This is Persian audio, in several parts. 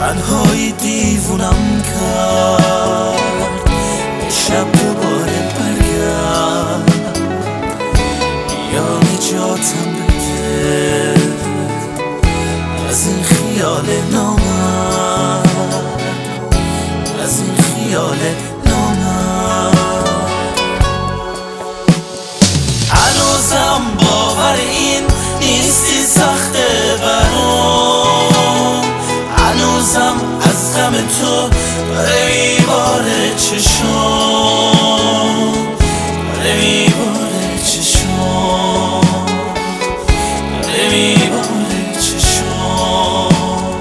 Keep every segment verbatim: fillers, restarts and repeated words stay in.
تنهایی دیوونم کرد، شب دوباره برگرد، یا نجاتم بده از این خیال نامرد، از این خیال نامرد. هنوزم باور این نیستی سخته برام، هنوزم از غم تو داره میباره چشام، داره میباره چشام، داره میباره چشام.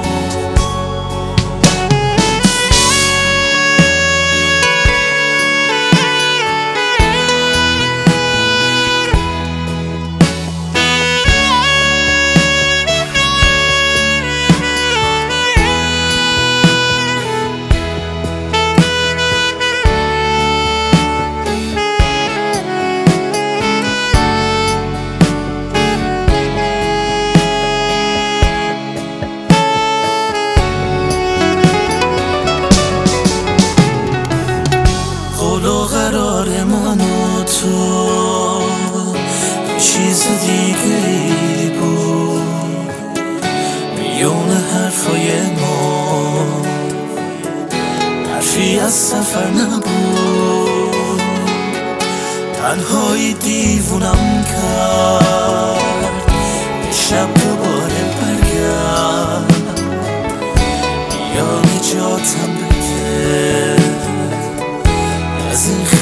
قرار من و تو چیز دیگه ای بود، میون حرفای ما حرفی از سفر نبود. تنهایی دیوونم کرد، شب دوباره برگرد، یا نجاتم بده از این